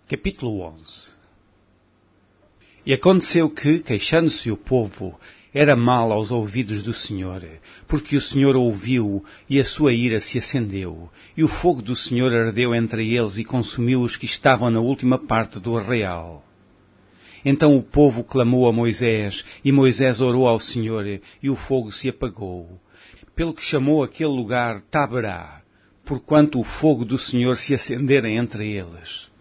Capítulo 11. E aconteceu que, queixando-se o povo, era mal aos ouvidos do Senhor, porque o Senhor ouviu e a sua ira se acendeu, e o fogo do Senhor ardeu entre eles e consumiu os que estavam na última parte do arraial. Então o povo clamou a Moisés, e Moisés orou ao Senhor, e o fogo se apagou, pelo que chamou aquele lugar Taberá, porquanto o fogo do Senhor se acendera entre eles.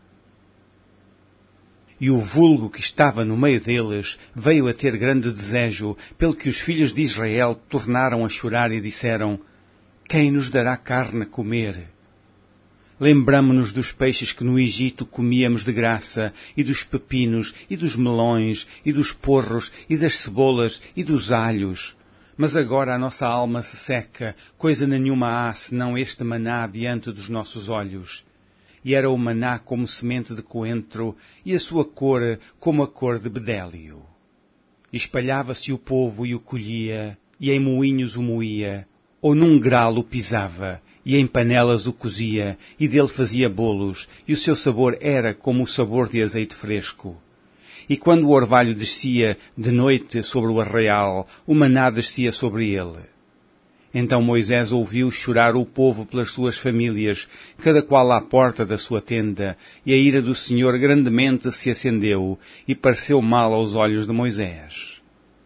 E o vulgo que estava no meio deles veio a ter grande desejo, pelo que os filhos de Israel tornaram a chorar e disseram: Quem nos dará carne a comer? Lembramo-nos dos peixes que no Egito comíamos de graça, e dos pepinos, e dos melões, e dos porros, e das cebolas, e dos alhos. Mas agora a nossa alma se seca, coisa nenhuma há senão este maná diante dos nossos olhos. E era o maná como semente de coentro, e a sua cor como a cor de bedélio. E espalhava-se o povo e o colhia, e em moinhos o moía, ou num grau o pisava, e em panelas o cozia, e dele fazia bolos, e o seu sabor era como o sabor de azeite fresco. E quando o orvalho descia de noite sobre o arraial, o maná descia sobre ele. Então Moisés ouviu chorar o povo pelas suas famílias, cada qual à porta da sua tenda, e a ira do Senhor grandemente se acendeu, e pareceu mal aos olhos de Moisés.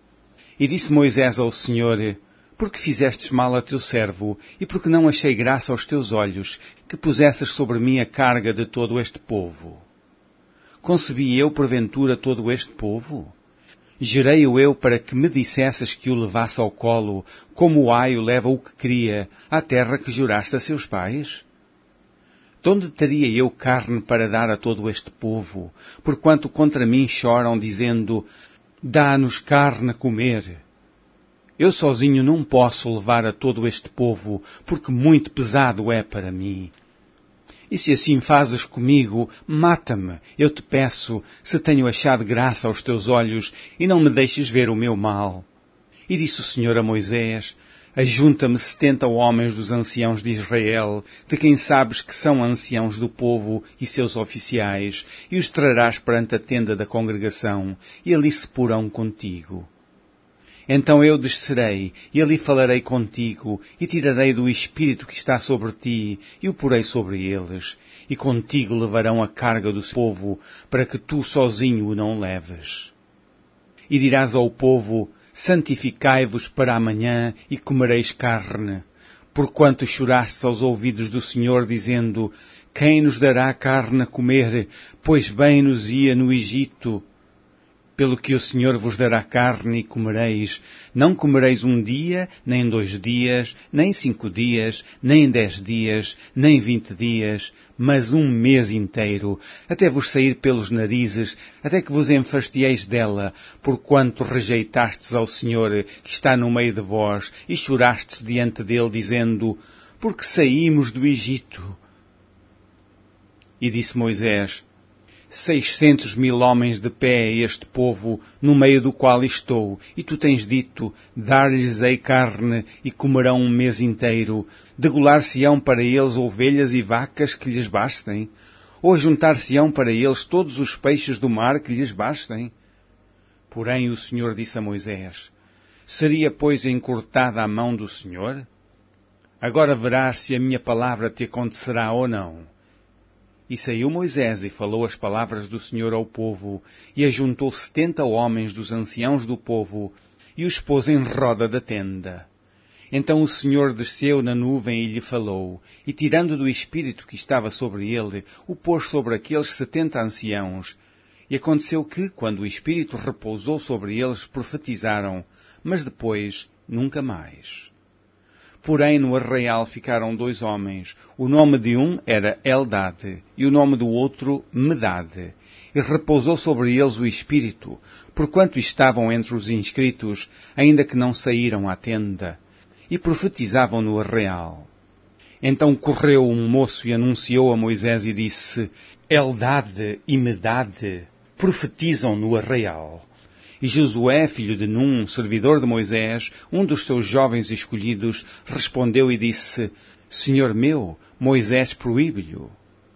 E disse Moisés ao Senhor: Por que fizestes mal a teu servo, e porque não achei graça aos teus olhos, que pusesses sobre mim a carga de todo este povo? Concebi eu, porventura, todo este povo? Gerei-o eu para que me dissesses que o levasse ao colo, como o aio leva o que cria, à terra que juraste a seus pais? De onde teria eu carne para dar a todo este povo, porquanto contra mim choram, dizendo: Dá-nos carne a comer? Eu sozinho não posso levar a todo este povo, porque muito pesado é para mim. E se assim fazes comigo, mata-me, eu te peço, se tenho achado graça aos teus olhos, e não me deixes ver o meu mal. E disse o Senhor a Moisés: Ajunta-me 70 homens dos anciãos de Israel, de quem sabes que são anciãos do povo e seus oficiais, e os trarás perante a tenda da congregação, e ali se porão contigo. Então eu descerei, e ali falarei contigo, e tirarei do Espírito que está sobre ti, e o porei sobre eles, e contigo levarão a carga do povo, para que tu sozinho o não leves. E dirás ao povo: Santificai-vos para amanhã, e comereis carne, porquanto chorastes aos ouvidos do Senhor, dizendo: Quem nos dará carne a comer, pois bem nos ia no Egito? Pelo que o Senhor vos dará carne e comereis, não comereis 1 dia, nem 2 dias, nem 5 dias, nem 10 dias, nem 20 dias, mas 1 mês inteiro, até vos sair pelos narizes, até que vos enfastieis dela, porquanto rejeitastes ao Senhor, que está no meio de vós, e chorastes diante dele, dizendo: Porque saímos do Egito? E disse Moisés: 600.000 homens de pé é este povo, no meio do qual estou, e tu tens dito: Dar-lhes-ei carne, e comerão 1 mês inteiro. Degolar-se-ão para eles ovelhas e vacas que lhes bastem? Ou juntar-se-ão para eles todos os peixes do mar que lhes bastem? Porém o Senhor disse a Moisés: Seria, pois, encurtada a mão do Senhor? Agora verás se a minha palavra te acontecerá ou não. E saiu Moisés e falou as palavras do Senhor ao povo, e ajuntou 70 homens dos anciãos do povo, e os pôs em roda da tenda. Então o Senhor desceu na nuvem e lhe falou, e tirando do Espírito que estava sobre ele, o pôs sobre aqueles 70 anciãos. E aconteceu que, quando o Espírito repousou sobre eles, profetizaram, mas depois nunca mais. Porém, no arraial ficaram 2 homens. O nome de um era Eldade, e o nome do outro Medade. E repousou sobre eles o Espírito, porquanto estavam entre os inscritos, ainda que não saíram à tenda, e profetizavam no arraial. Então correu um moço e anunciou a Moisés e disse: Eldade e Medade profetizam no arraial. E Josué, filho de Num, servidor de Moisés, um dos seus jovens escolhidos, respondeu e disse: Senhor meu, Moisés proíbe-lhe.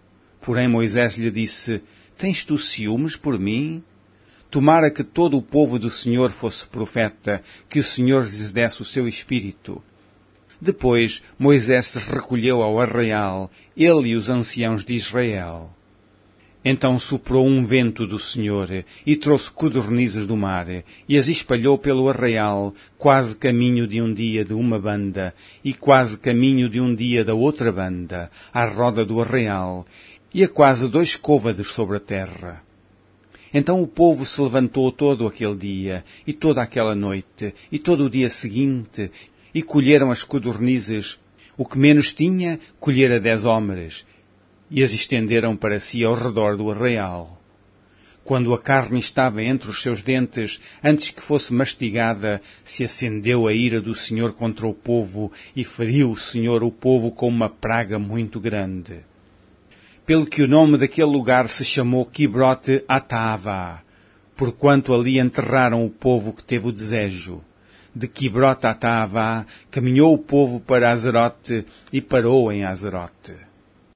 Porém Moisés lhe disse: Tens tu ciúmes por mim? Tomara que todo o povo do Senhor fosse profeta, que o Senhor lhes desse o seu espírito. Depois Moisés se recolheu ao arraial, ele e os anciãos de Israel. Então soprou um vento do Senhor, e trouxe codornizes do mar, e as espalhou pelo arraial, quase caminho de um dia de uma banda, e quase caminho de um dia da outra banda, à roda do arraial, e a quase 2 côvados sobre a terra. Então o povo se levantou todo aquele dia, e toda aquela noite, e todo o dia seguinte, e colheram as codornizes. O que menos tinha, colhera 10 homeres, e as estenderam para si ao redor do arraial. Quando a carne estava entre os seus dentes, antes que fosse mastigada, se acendeu a ira do Senhor contra o povo, e feriu o Senhor o povo com uma praga muito grande. Pelo que o nome daquele lugar se chamou Kibrote Atava, porquanto ali enterraram o povo que teve o desejo. De Kibrote Atava caminhou o povo para Azerote e parou em Azerote.